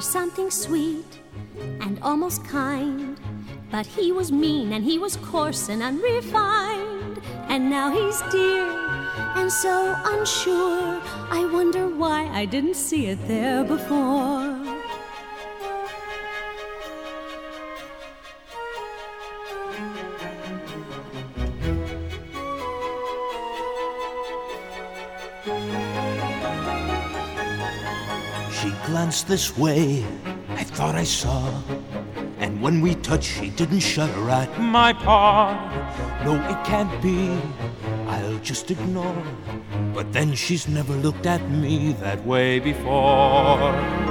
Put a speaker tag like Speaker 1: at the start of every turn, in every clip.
Speaker 1: something sweet and almost kind, but he was mean and he was coarse and unrefined. And now he's dear and so unsure. I wonder why I didn't see it there before.
Speaker 2: She glanced this way, I thought I saw, and when we touched she didn't shudder at my paw. No, it can't be, I'll just ignore. But then she's never looked at me that way before.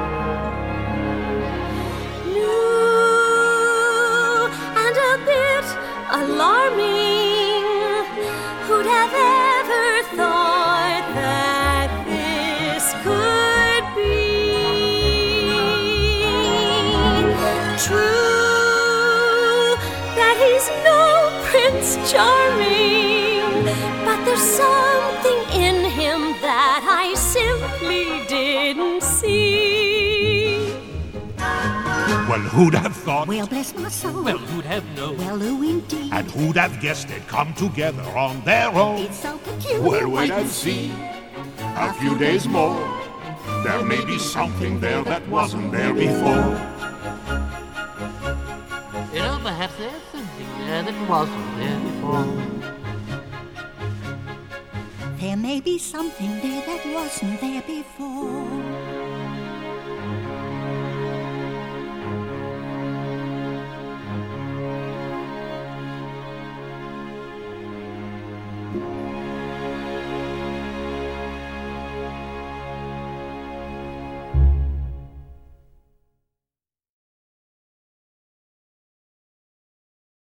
Speaker 1: New and a bit alarming. Who'd have ever thought that this could be true? That he's no Prince Charming, but there's something in him that I simply didn't see.
Speaker 3: Well, who'd have thought?
Speaker 1: Well, bless my soul.
Speaker 2: Well, who'd have known?
Speaker 1: Well, who indeed?
Speaker 3: And who'd have guessed they'd come together on their own?
Speaker 1: It's so peculiar.
Speaker 3: Well, wait and see. A few days more. There may be something there that wasn't there before.
Speaker 4: You know, perhaps there's something there that wasn't there before.
Speaker 1: There may be something there that wasn't there before.